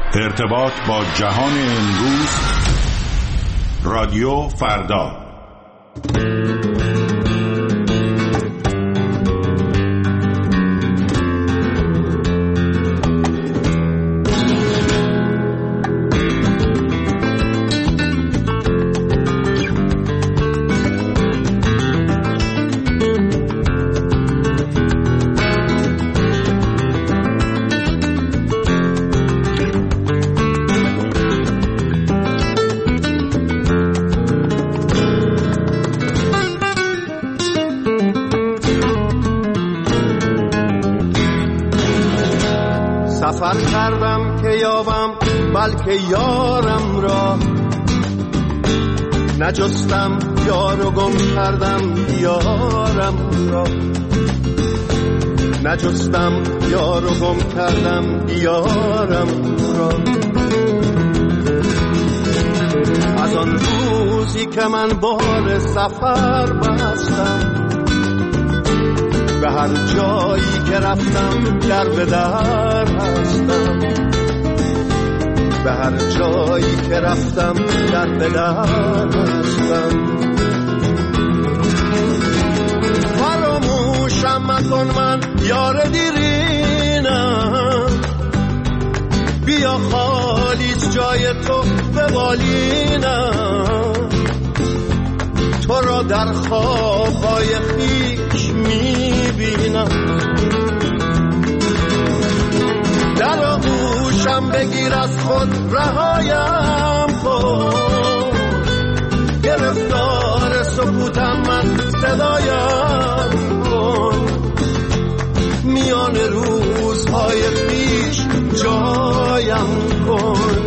ارتباط با جهان امروز، رادیو فردا. سفر کردم که یابم بلکه یارم را، نجستم یار و گم کردم یارم را، نجستم یار و گم کردم یارم را. از آن روزی که من بار سفر بستم، به هر جایی که رفتم در به در هستم، به هر جایی که رفتم در به در هستم. فراموشم مکن من یار دیرینم، بیا خالیت جای تو به بالینم، تو را در خوابهای خویش میبینم. در آغوشم بگیر از خود رهایم کن، گرفتار سکوتم من صدایم کن، میان روزهای خویش جایم کن.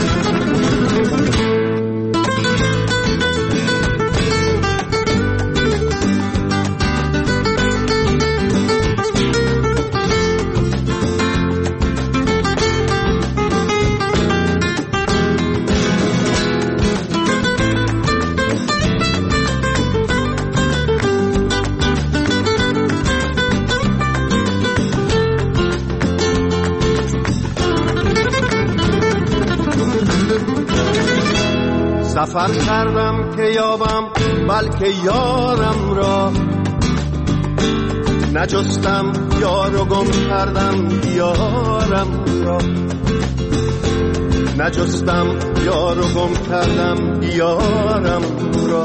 سفر کردم که یابم بلکه یارم را، نجستم یار و گم کردم یارم را، نجستم یار و گم کردم یارم را.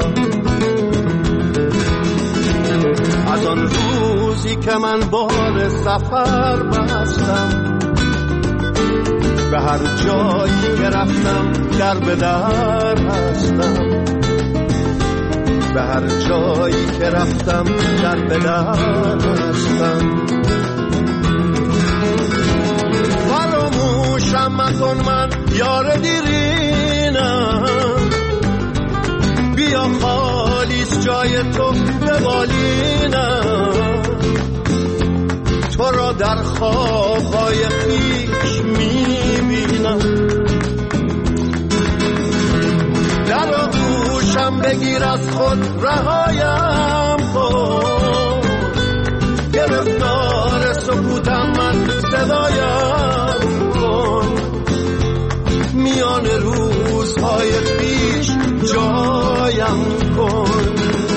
از آن روزی که من بار سفر بستم، به هر جایی که رفتم در به در هستم، به هر جایی که رفتم در به در هستم. فراموشم مکن من یار دیرینم، بیا خالیت جای تو به بالینم، تو را در خوابهای خویش میبینم. در آغوشم بگیر از خود رهایم کن، گرفتار سکوتم من صدایم کن، میان روزهای خویش جایم کن.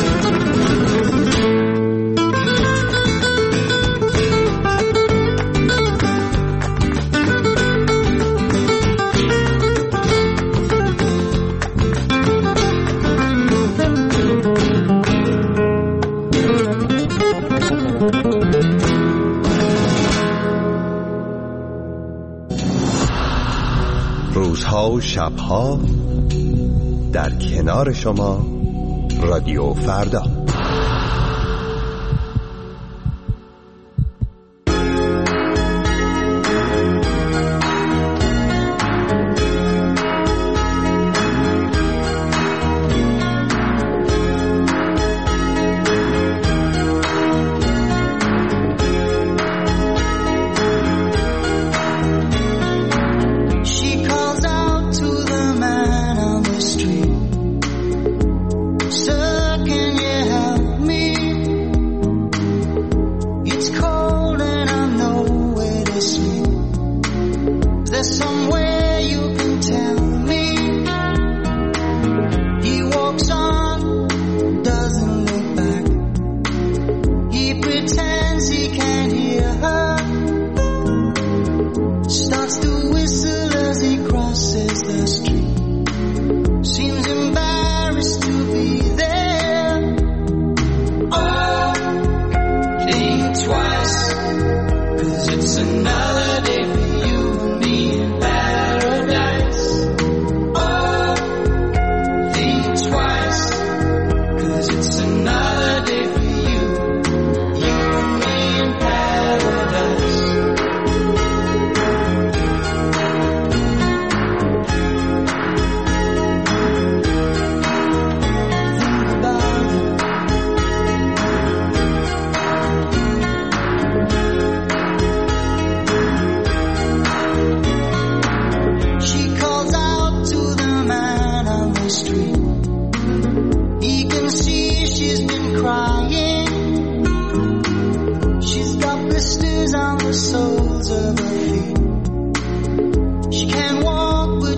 روزها و شبها در کنار شما، رادیو فردا. There's somewhere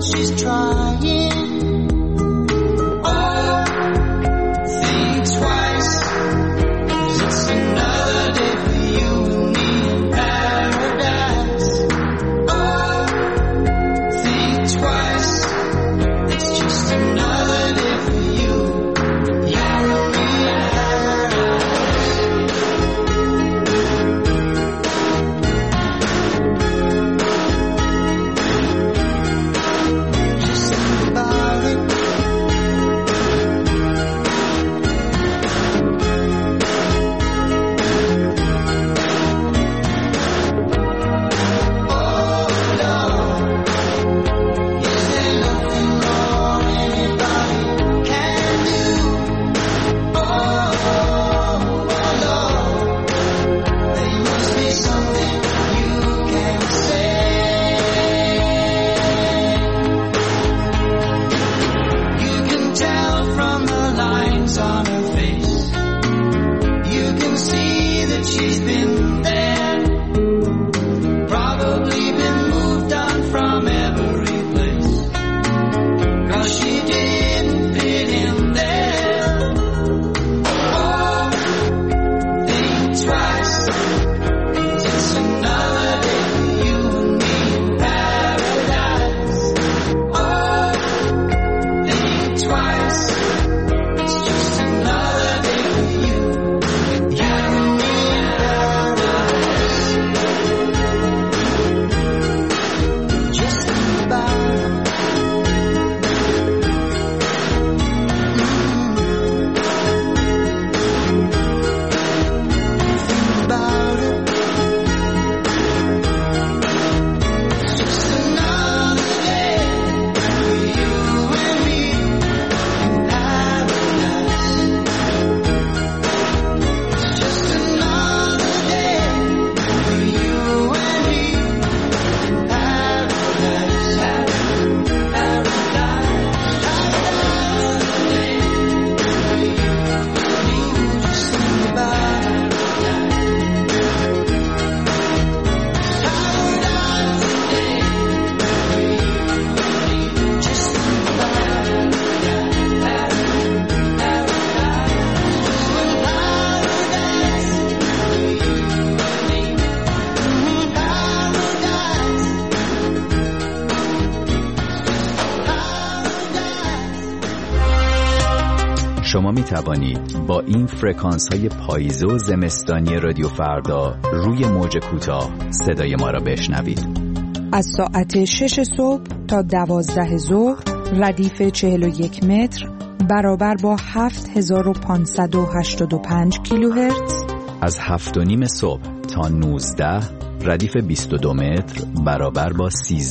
she's trying. Oh, think twice, 'cause it's another day for you and me in paradise. Oh, think twice, it's just another day for you, you and me in paradise. Just think about it. Oh, Lord, is there nothing more anybody can do? Oh, Lord, there must be something you can say. You can tell from the lines on her face. You can see that she's been there. Probably been moved on from every place. 'Cause she didn't fit in there. Oh, think twice, 'cause it's another day for you and me in paradise. Oh, think twice, it's just another day for you, you and me in paradise. Just think about it. Think about it. It's just another day for you and me in paradise. It's just another day for you and me in paradise. Just think about it. Just think about it. شما می توانید با این فرکانس های پاییزه و زمستانی رادیو فردا روی موج کوتاه صدای ما را بشنوید. از ساعت 6 صبح تا 12 ظهر ردیف 41 متر برابر با 7585 کیلوهرتز. از 7:30 صبح تا 19 ردیف 22 متر برابر با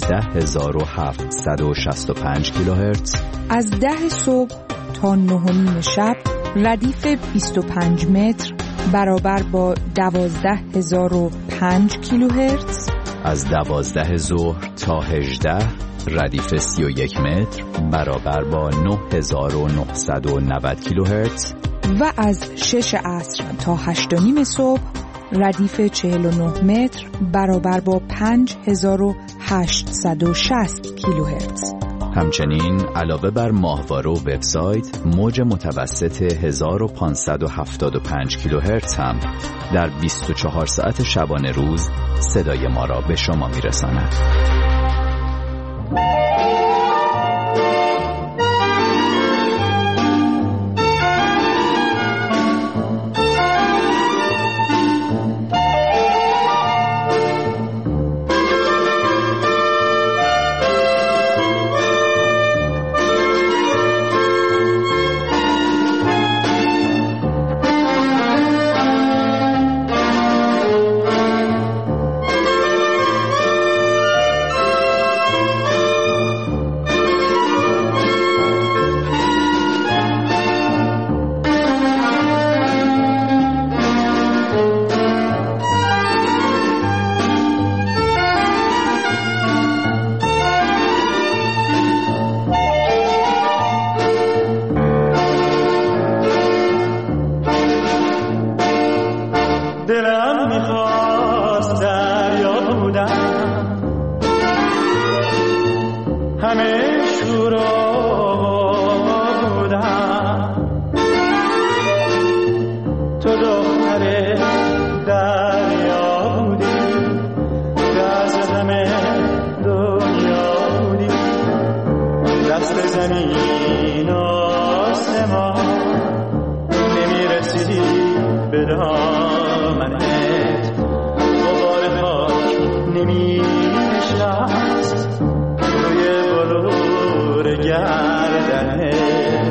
13765 کیلوهرتز. از 10 صبح تا 9:30 شب ردیف 25 متر برابر با 12005 کیلوهرتز. از 12 ظهر تا 18 ردیف 31 متر برابر با 9990 کیلوهرتز. و از 6 عصر تا 8:30 صبح ردیف 49 متر برابر با 5860 کیلوهرتز. همچنین علاوه بر ماهواره و وبسایت، موج متوسط 1575 کیلوهرتز هم در 24 ساعت شبانه روز صدای ما را به شما میرساند. همه دست زمین آسمان نمیرسی به دامنت غبار خاک نمی‌نشست روی بلور گردنت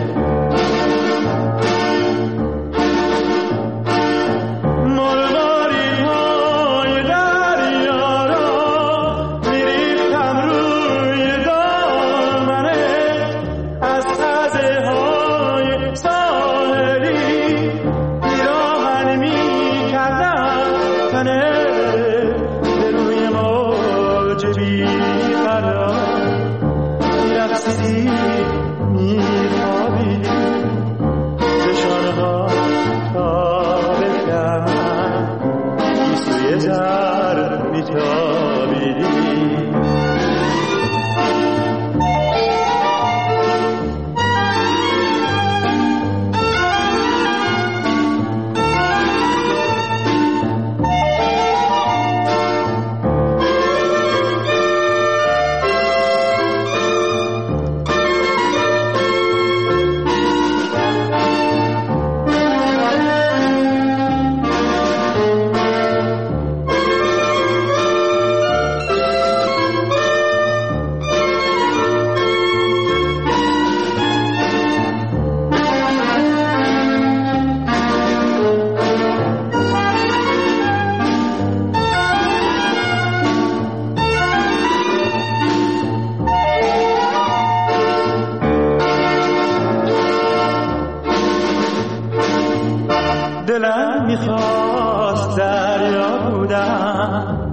دلم میخواست دریا بودم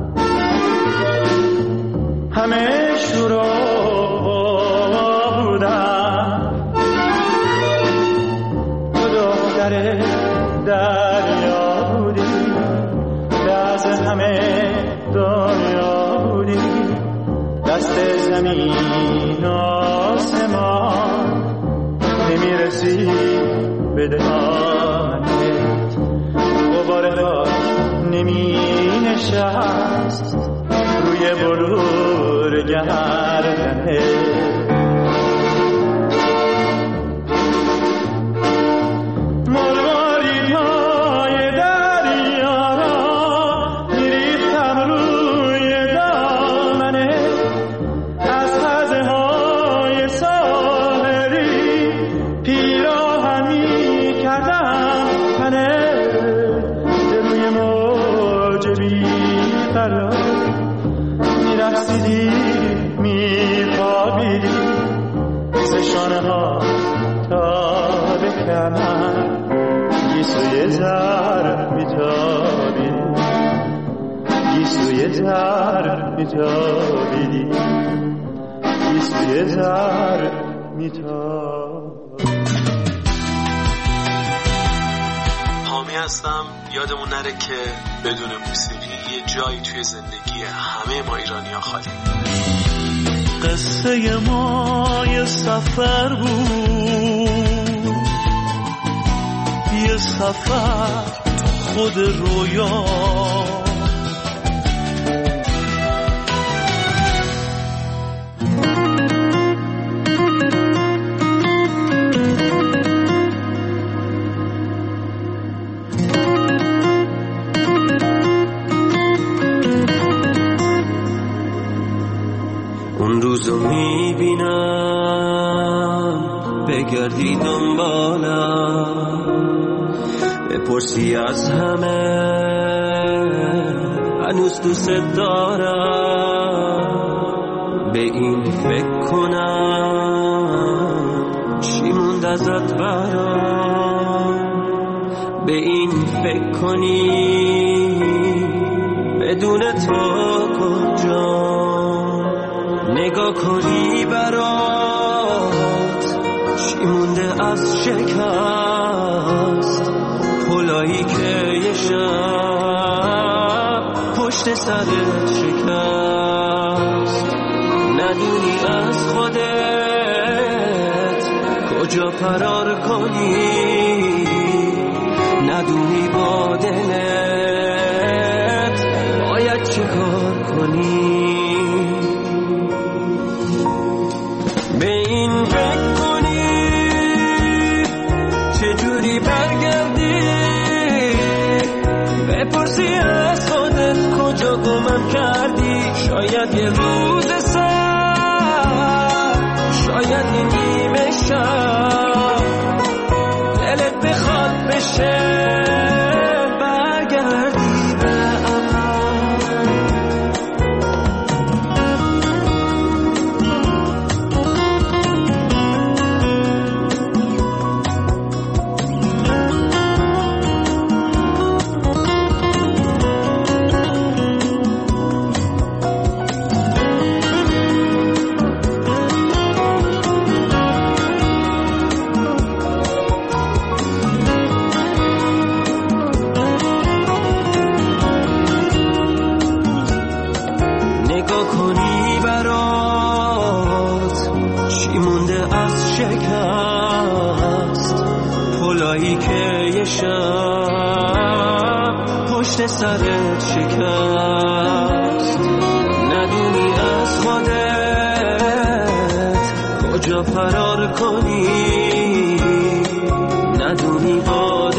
همه شروع بودم تو دختر دریا بودی دست همه دنیا بودی دست زمین آسمان نمیرسی به دامنت غبار خاک نمی نشست روی بلور گردنت میرقصیدی میخوابیدی سشانه ها تا به کمر گیسوی زر میتابیدی گیسوی زر میتابیدی گیسوی زر میتابیدی. حامی هستم. یادمون نره که بدون موسیقی یه جایی توی زندگی همه ما ایرانی‌ها خالی. قصه ما یه سفر بود، یه سفر خود رویا، اون روزو میبینم بگردی دنبالم، بپرسی از همه هنوز دوست دارم، به این فکر کنم چی موند ازت برام، به این فکر کنی بدون تو کجا، نگاه کنی برات چی مونده از شکست، پلایی که یه شب پشت سرت شکست، ندونی از خودت کجا فرار کنی، ندونی با دلت باید چه کار کنی. به این بی برات چی مونده از شکست، پلایی که یه شب پشت سرت شکست. ندونی از خودت کجا فرار کنی، ندونی با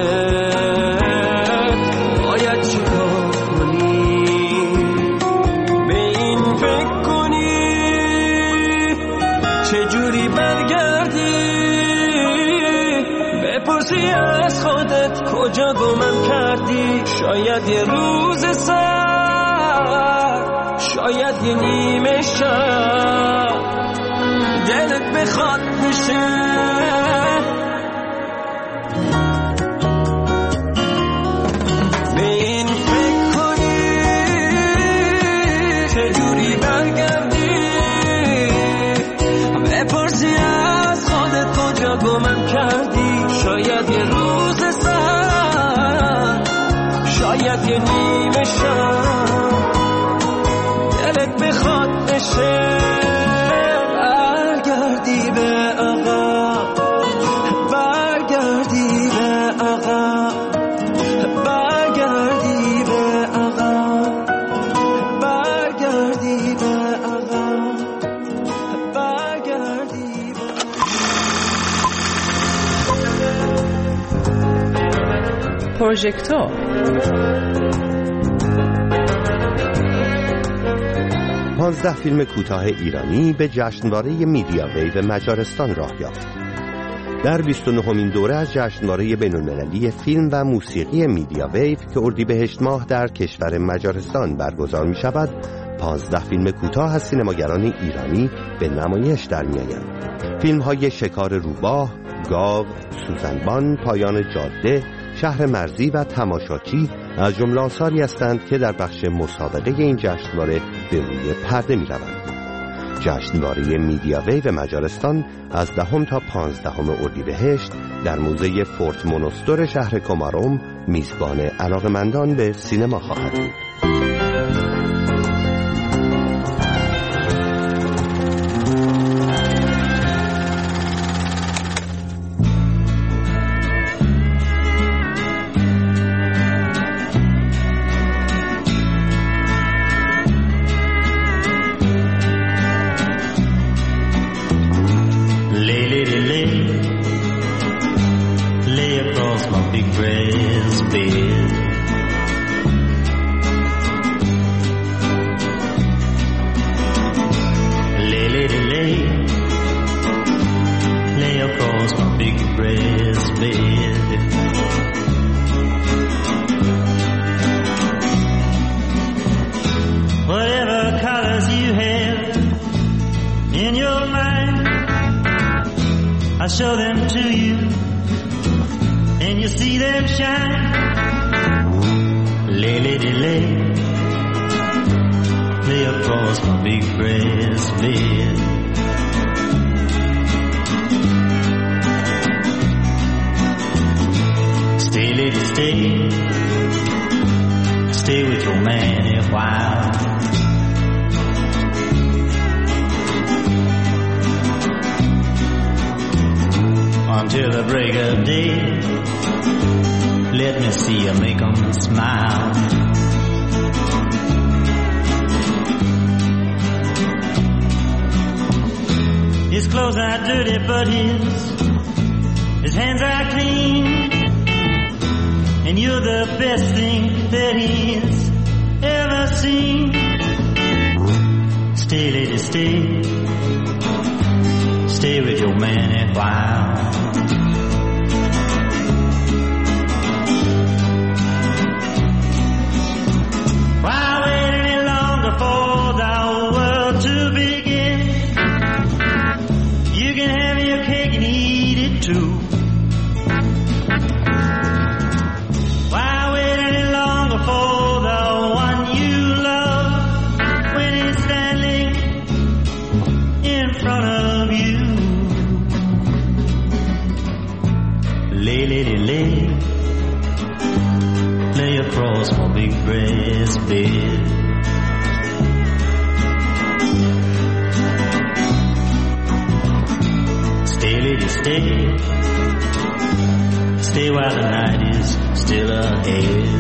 دلت باید چی کار کنی. به این فکر کنی چجوری برگردی، بپرسی از خودت کجا گمم کردی. شاید یه روز سر، شاید یه نیمه شب دلت بخواد بشه. به این فکر کنی چجوری برگردی، بپرسی از خودت کجا گمم کردی. شاید یه روز سر، شاید یه نیمه شب دلت بخواد بشه. برگردی به عقب، برگردی به عقب، برگردی به عقب، برگردی به عقب، برگردی به پروژکتور. پانزده فیلم کوتاه ایرانی به جشنواره میدیا ویو مجارستان راه یافت. در 29مین دوره از جشنواره بین‌المللی فیلم و موسیقی میدیا ویو که اردیبهشت ماه در کشور مجارستان برگزار می شود، 15 فیلم کوتاه از سینماگران ایرانی به نمایش در می آیند. فیلم های شکار روباه، گاو، سوزنبان، پایان جاده، شهر مرزی و تماشاچی از جمله آثاری هستند که در بخش مسابقه این جشنواره به روی پرده می روند. جشنواره میدیا ویو مجارستان از 10 تا 15 اردیبهشت در موزه فورت مونستر شهر کوماروم میزبان علاقه‌مندان به سینما خواهد بود. I show them to you and you see them shine. Lay, lady, lay, lay across my big brass bed. Stay, lady, stay, stay with your man a while. Until the break of day, let me see you make 'em smile. His clothes are dirty, but his hands are clean. And you're the best thing that he's ever seen. Stay, lady, stay, stay with your man a while. Why wait any longer for the world to begin? You can have your cake and eat it too. Why wait any longer for the one you love when he's standing in front of you? stay. Stay while the night is still ahead.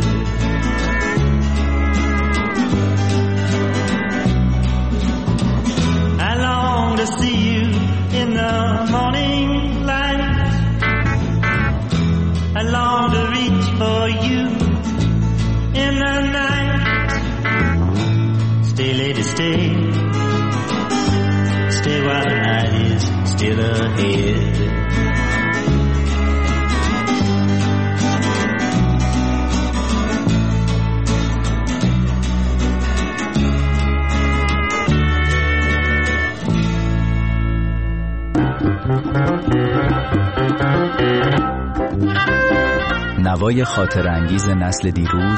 I long to see you in the morning light. I long to reach for you in the night. Stay, lady, stay. Stay while the night is still ahead. نوای خاطر انگیز نسل دیروز،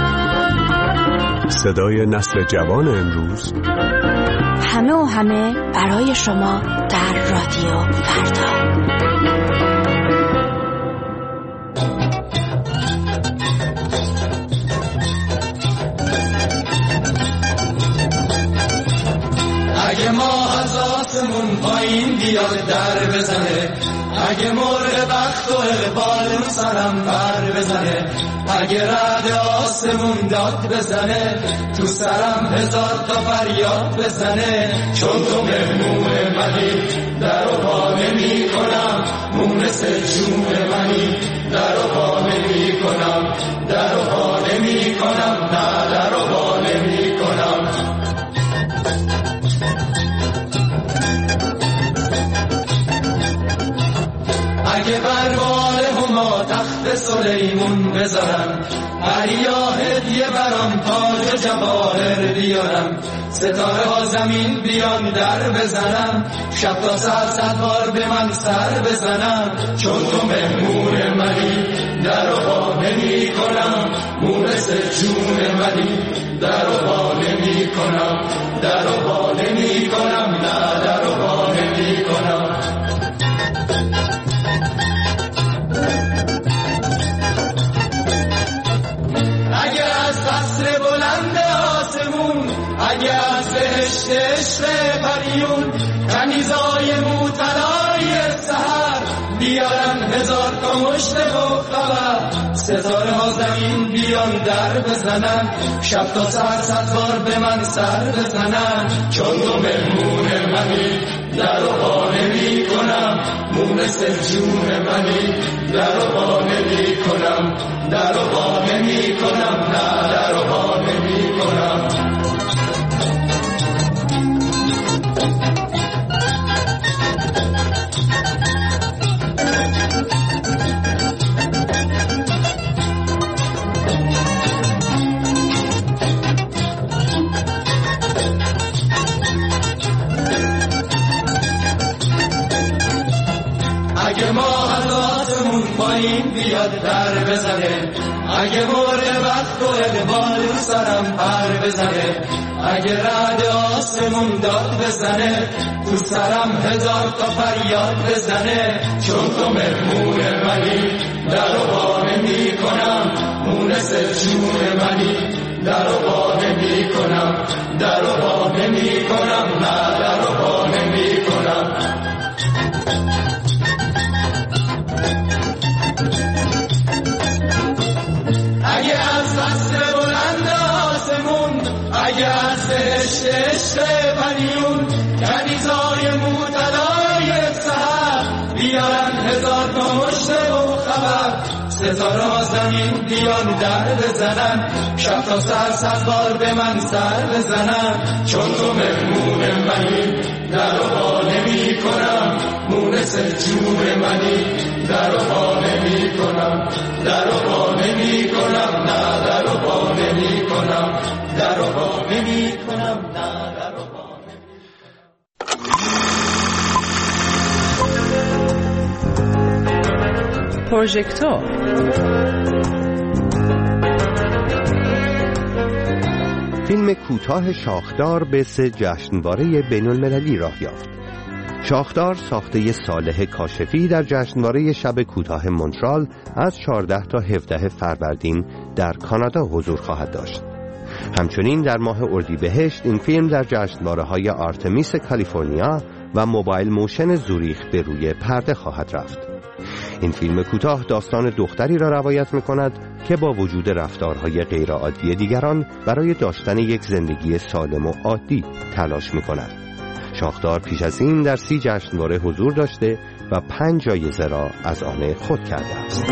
صدای نسل جوان امروز، همه و همه برای شما در رادیو فردا. اگه ماه از آسمون پایین بیاد در بزنه، اگه مرغ بخت و اقبال سرم بر بزنه، اگه رعد آسمون داد بزنه، تو سرم هزار تا فریاد بزنه، چون تو مهمون منی در و پا نمی کنم، مونس جون منی در و پا نمی کنم، در و پا نمی کنم، نه در و پا نمی کنم. اگه بر بال هما تخت سلیمون بذارم، عریا هدیه برام تاج جواهر بیارم، ستاره ها زمین بیان در بزنم، شب تا سر 100 بار به من سر بزنم، چون تو مهمون منی در و پا نمی کنم، مونس جون منی در و پا نمی کنم، در و پا نمی کنم، نه در و پا نمی کنم. اگه از قصر بلند آسمون، اگه از بهشت عشق پریون، کنیزای موطلای سحر بیارن هزار تا مشت و خبر، ستاره ها زمین بیان در بزنن، شب تا سر 100 بار به من سر بزنن، چون تو مهمون منی در و پا نمی کنم، مونس جون منی در و پا نمی کنم، در و پا نمی کنم، نه در و پا نمی کنم. اگه ماه از آسمون پایین بیاد در بزنه، اگه مرغ بخت و اقبال سرم پر بزنه، اگه رعد آسمون داد بزنه، تو سرم هزار تا فریاد بزنه، چون تو مهمون منی در و پا نمی کنم، مونس جون منی در و پا نمی کنم، در و پا نمی کنم، نه در و پا نمی کنم. اگه از قصر بلند آسمون، اگه از بهشت عشق پریون، کنیزای موطلای سحر بیارن هزار تا مشت و خبر، ستاره ها زمین بیان در بزنن، شب تا سر 100 بار به من سر بزنن، چون تو مهمون منی در و پا نمی کنم، مونس جون منی در و پا نمی کنم، در و پا نمی کنم، نه در و پا نمی کنم، در و پا نمی کنم، نه در و پا پروژکتور. فیلم کوتاه شاخدار به 3 جشنواره بین‌المللی راه یافت. شاخدار ساخته صالح کاشفی در جشنواره شب کوتاه مونترال از 14 تا 17 فروردین در کانادا حضور خواهد داشت. همچنین در ماه اردیبهشت این فیلم در جشنواره‌های آرتمیس کالیفرنیا و موبایل موشن زوریخ به روی پرده خواهد رفت. این فیلم کوتاه داستان دختری را روایت می‌کند که با وجود رفتارهای غیرعادی دیگران برای داشتن یک زندگی سالم و عادی تلاش می‌کند. شاخدار پیش از این در 30 جشنواره حضور داشته و 5 جایزه را از آن خود کرده است.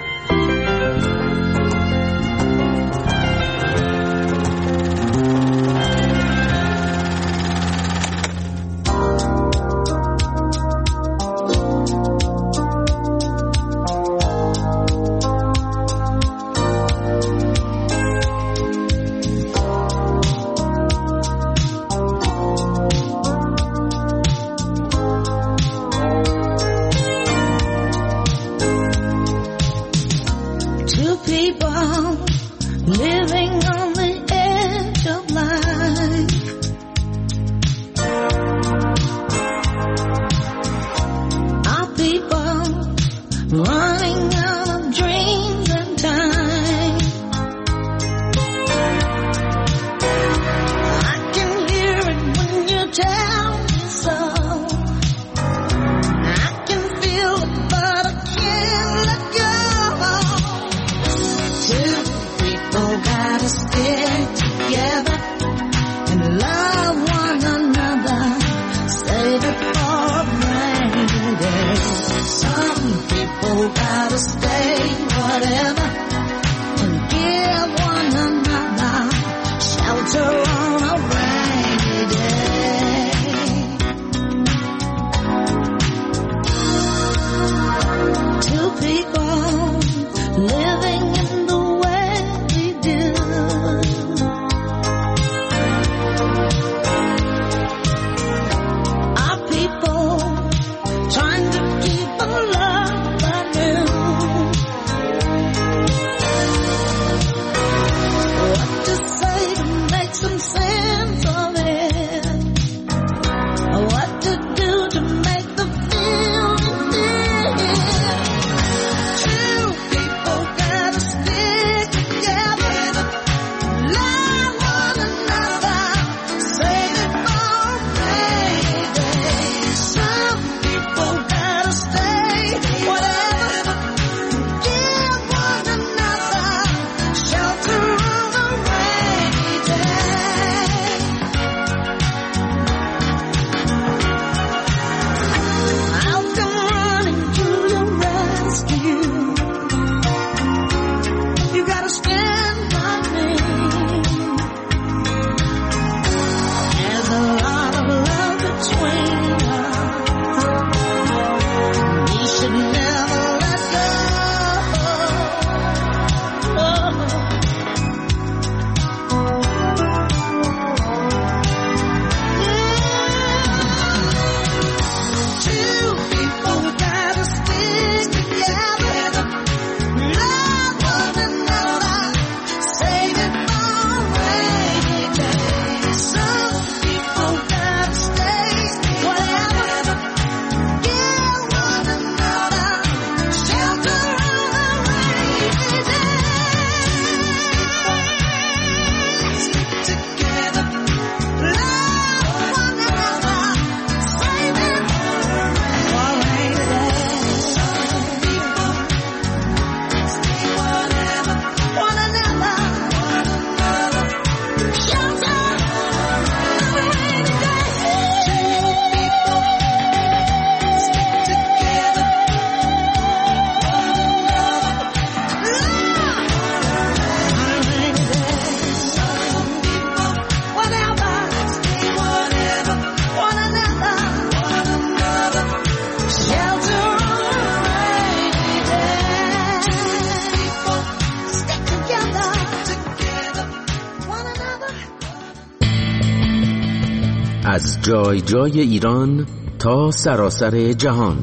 از جای جای ایران تا سراسر جهان،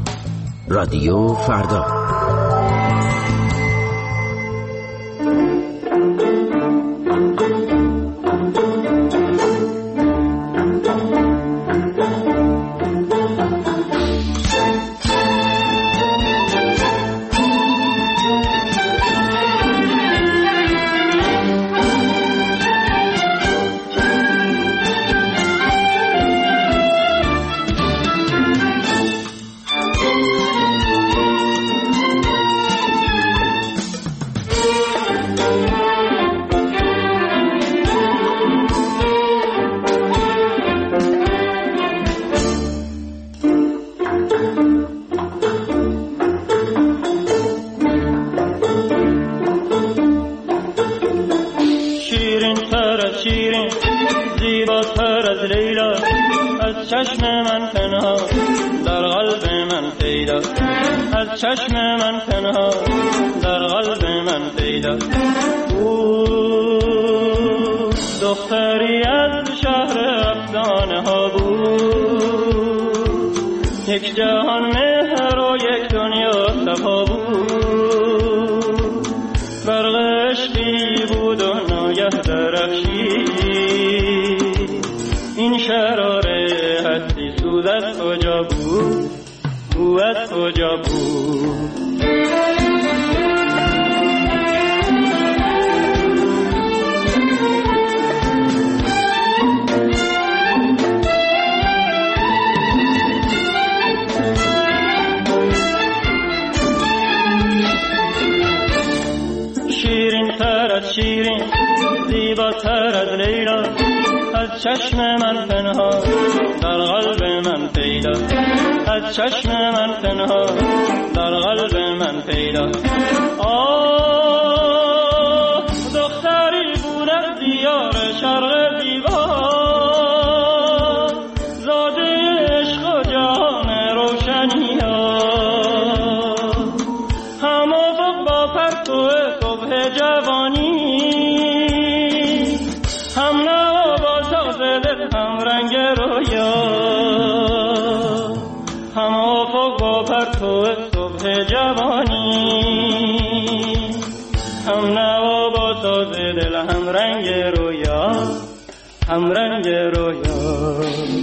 رادیو فردا. چشم من پنهان در قلب من پیدا، از چشم من پنهان در قلب من پیدا. او دختری از شهر افسانه ها بود، یک جهان مهر و یک دنیا صفا بود. برق عشقی بود و ناگه درخشید، این شراره هستی سوز از کجا بود، او از کجا بود. شیرین زیباتر از لیلا، از چشم من پنهان در قلب من پیدا، از چشم من پنهان در قلب من پیدا. آه دختری بود از دیار شرق دیوار، زاده عشق و جهان روشنی ها، همافق با پرتو صبح جوانی، هم نوا با ساز دل هم رنگ رویا، هم افق با پرتو صبح جوانی، هم نوا با ساز دل هم رنگ رویا، هم رنگ رویا.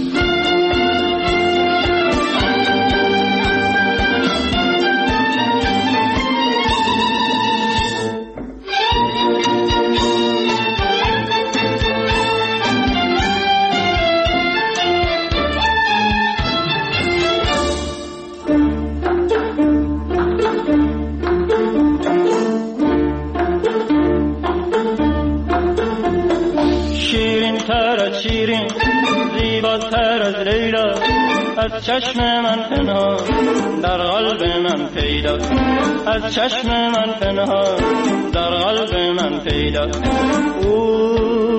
شیرین زیباتر از لیلا، از چشم من پنهان در قلب من پیدا، از چشم من پنهان در قلب من پیدا. او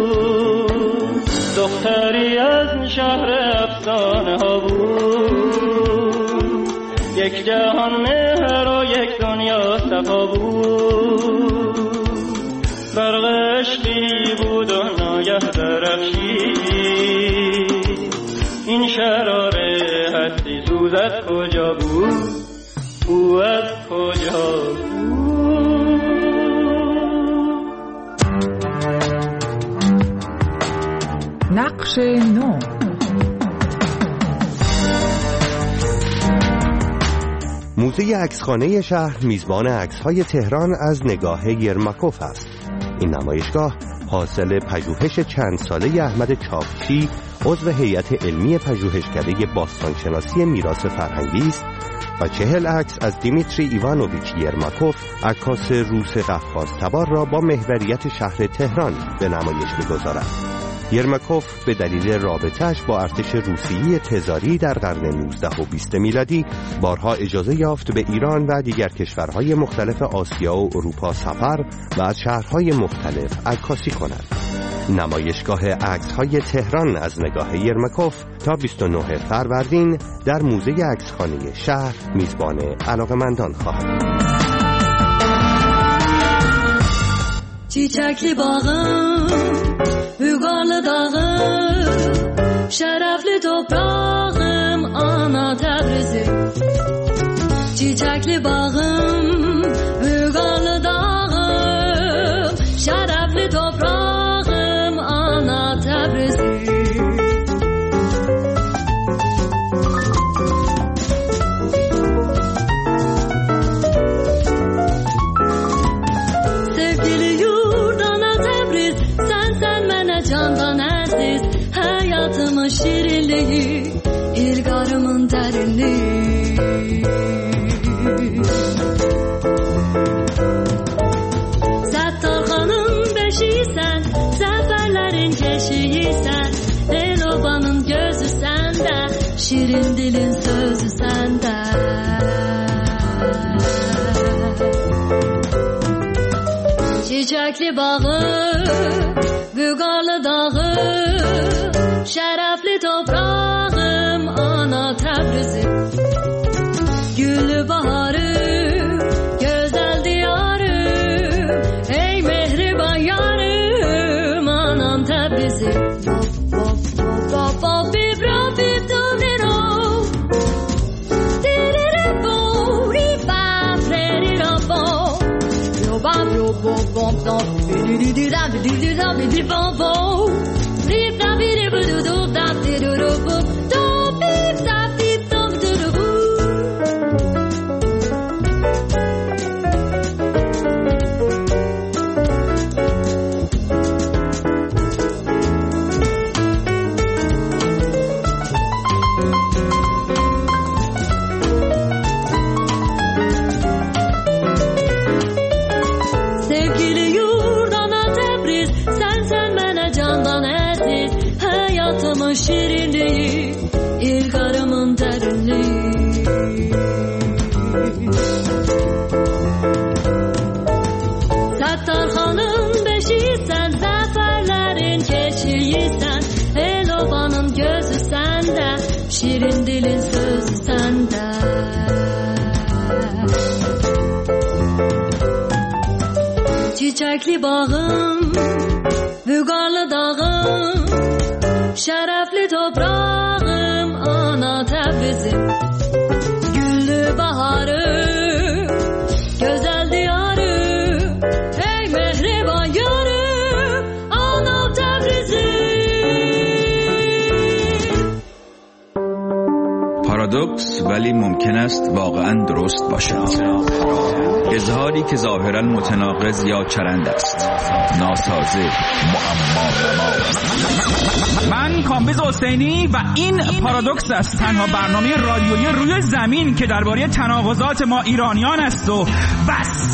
دختری از شهر افسانه ها بود، یک جهان مهر و یک دنیا صفا بود. برق عشقی بود و ناگه درخشید، این شراره هستی سوز از کجا بود، او از کجا بود. نقش نو. موزه عکسخانه شهر میزبان عکس‌های تهران از نگاه یرماکوف است. این نمایشگاه حاصل پژوهش چند ساله احمد چاپچی، عضو هیئت علمی پژوهشکده باستانشناسی میراث فرهنگی است و 40 عکس از دیمیتری ایوانوویچ یرماکوف، عکاس روس قفقازتبار را با محوریت شهر تهران به نمایش می‌گذارد. یرماکوف به دلیل رابطه‌اش با ارتش روسیه تزاری در قرن 19 و 20 میلادی بارها اجازه یافت به ایران و دیگر کشورهای مختلف آسیا و اروپا سفر و از شهرهای مختلف عکاسی کند. نمایشگاه عکس‌های تهران از نگاه یرماکوف تا 29 فروردین در موزه عکسخانه شهر میزبان علاقه‌مندان خواهد بود. Çiçekli bağım, Bügarlı dağım, şerefli toprağım, ana Təbrizim. Çiçekli bağım, Bügarlı dağım, şerefli toprağım, ana Təbrizim. Candan aziz, hayatımın şirinliği, ilgarımın derinliği. Settarxanın beşiysen, seferlerin keşiysen, Elobanın gözü sende, şirin dilin sözü sende. Çiçekli bağı, Bügarlı dağı, şerefli toprağım, şirinliği, ilgarımın derinliği. Sattarxanın beşiysen, zaferlerin keçiysen, el obanın gözü sende, şirin dilin sözü sende. Çiçekli bağım, vügarlı dağım, şerefli toprağım, ana Təbrizim. Güllü baharı, güzel diyarı, ey mehriban yarı, ana Təbrizim. پارادوکس ولی ممکن است واقعا درست باشد. اظهاری که ظاهرا متناقض یا چرند است، ناسازه، معما. من کامبیز حسینی و این پارادوکس است، تنها برنامه رادیویی روی زمین که درباره تناقضات ما ایرانیان است و بس.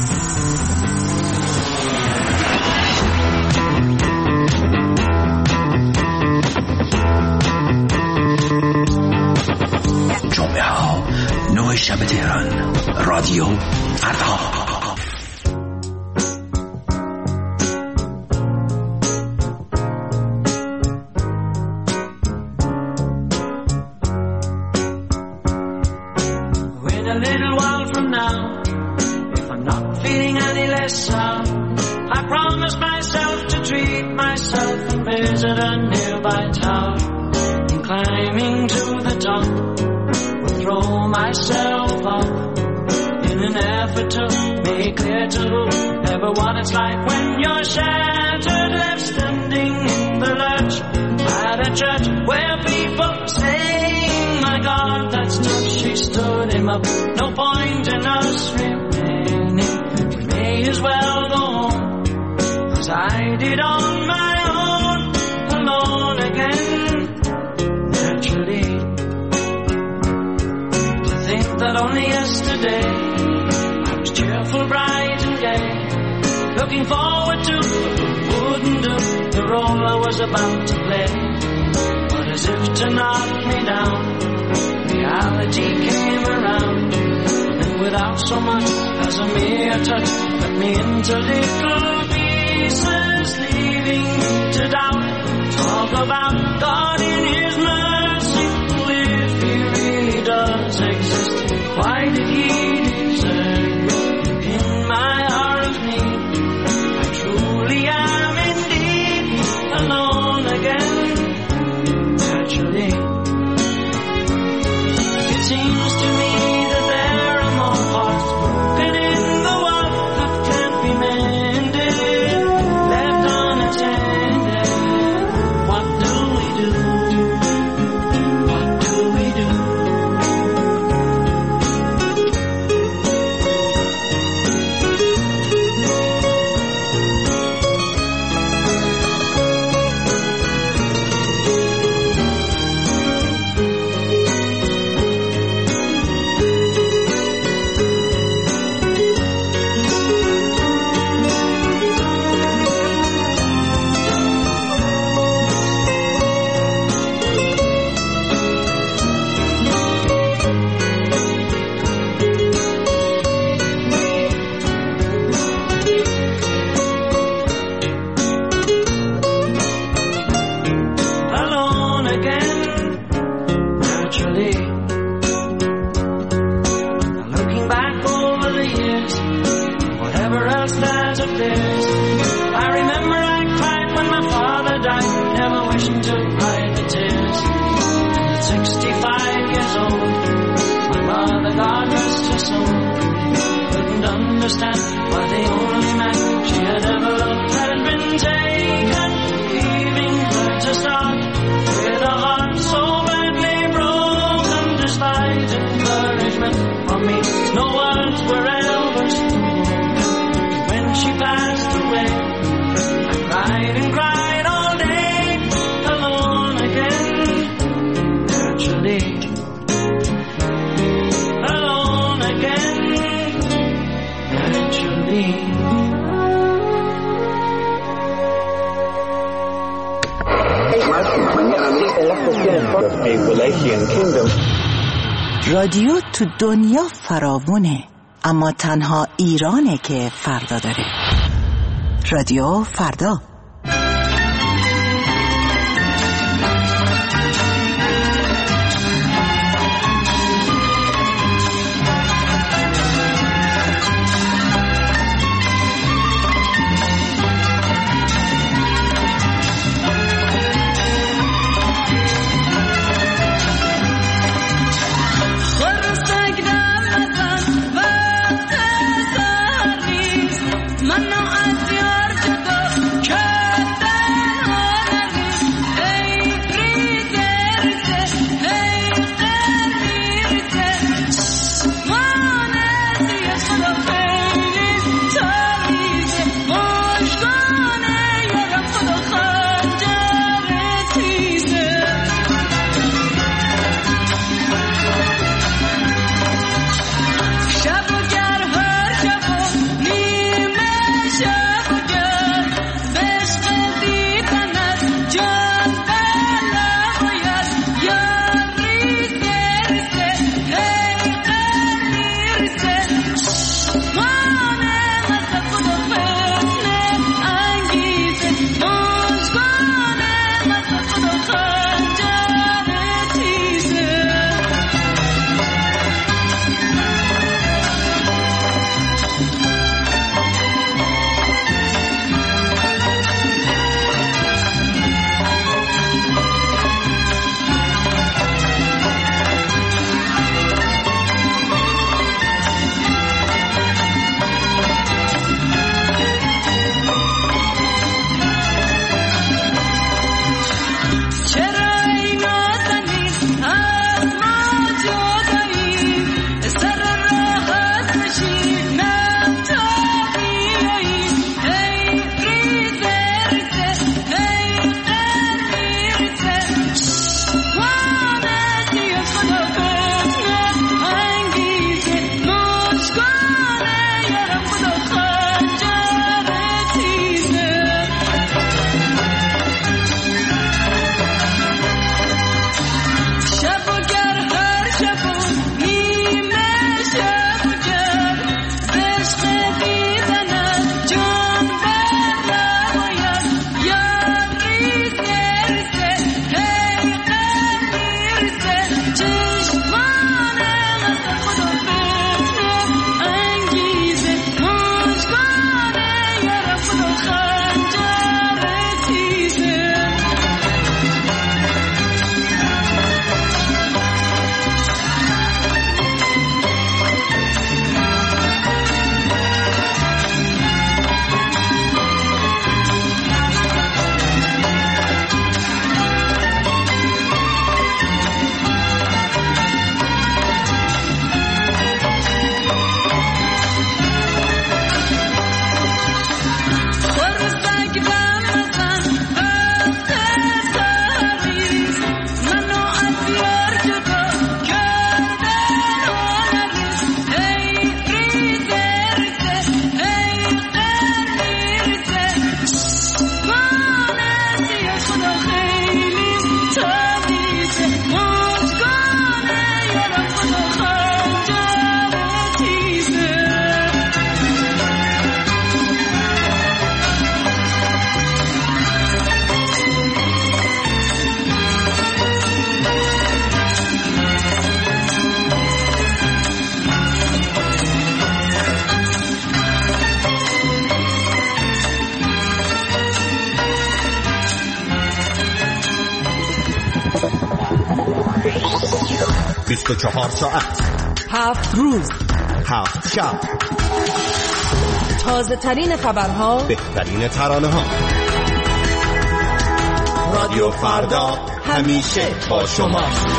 جمعه ها 9 شب تهران، رادیو فردا. No point in us remaining. We may as well go home, as I did on my own, alone again. Naturally, to think that only yesterday I was cheerful, bright and gay, looking forward to wouldn't do the role I was about to play. But as if to knock me down, reality came around, and without so much as a mere touch, cut me into little pieces, leaving to doubt. Talk about God in His mercy, if He really does exist, why did He desert me in my hour of need? I truly am indeed alone again. Naturally, seems to me that there are more hearts broken in the world that can't be mended, left unattended. What do we do? What do we do? Understand why the only man she had ever loved had been رادیو تو دنیا فراوونه، اما تنها ایرانه که فردا داره. رادیو فردا. ساعت 7 روز 7 شب، تازه ترین خبرها، بهترین ترانه ها. رادیو فردا همیشه با شماست.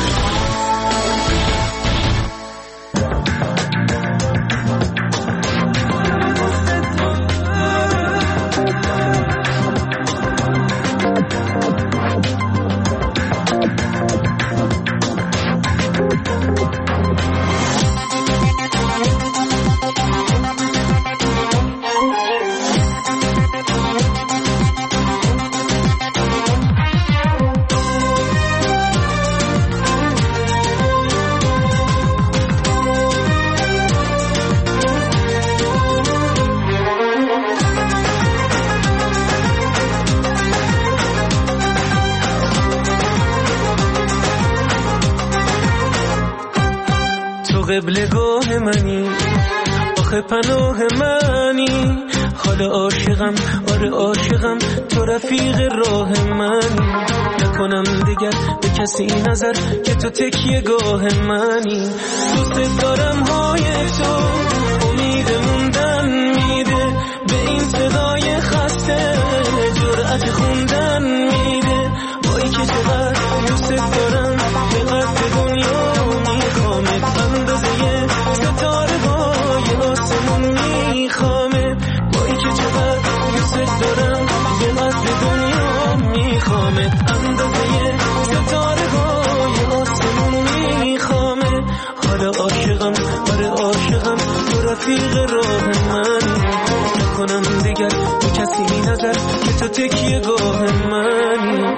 قبلگاه منی، آخه پناه منی، حال عاشقم، آره عاشقم، تو رفیق راه منی، نکنم دیگر به کسی نظر که تو تکیه گاه منی، دوست دارم های تو امید موندن میده، به این صدای خسته جرأت خوندن میده، وای که چقدر دوست دارم به قد دنیا میخوامت، اندازه ستاره های آسمون میخوامت، وای که چقدر دوست دارم به قد دنیا میخوامت، اندازه ستاره های آسمون میخوامت، حالا عاشقم، آره عاشقم، تو رفیق راه من، نکنم دیگر به کسی نظر که تو تکیه گاه منی.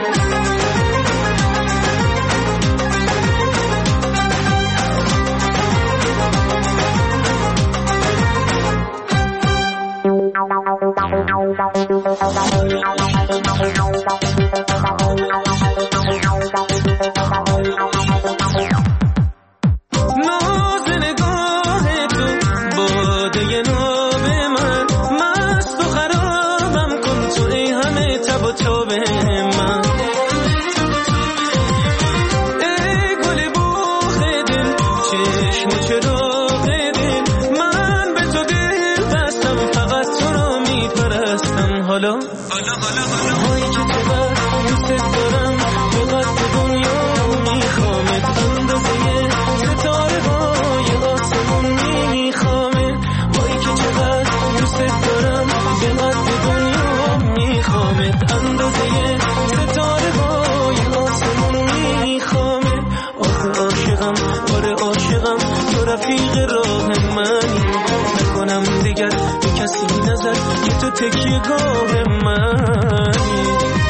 رفیق راه منی، نکنم دیگر به کسی نظر که تو تکیه گاه منی.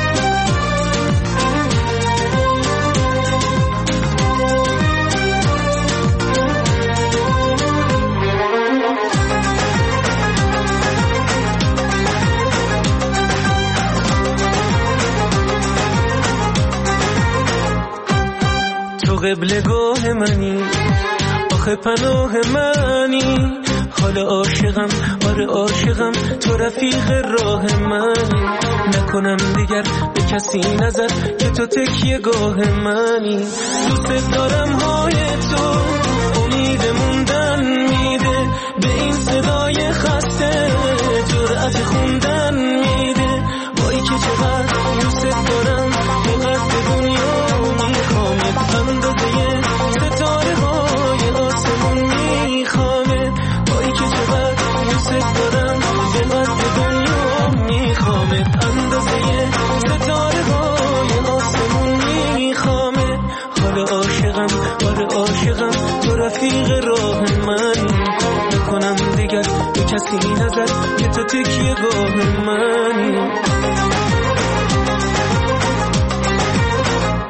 تو قبلگاه منی، آخه پناه منی، حال عاشقم، آره عاشقم، تو رفیق راه منی، نکنم دیگر به کسی نظر که تو تکیه گاه منی، دوست دارم های تو امید موندن میده، به این صدای خسته جرأت خوندن میده، وای که چقدر دوست دارم به قد دنیا میخوامت، اندازه ستاره های آسمون میخوامت، وای که چقدر دوست دارم به قد دنیا میخوامت، اندازه ستاره های آسمون میخوامت، حال عاشقم، آره عاشقم، تو رفیق راه منی، نکنم دیگر به کسی نظر که تو تکیه گاه منی.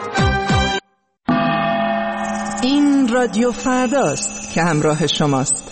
این رادیو فرداست که همراه شماست.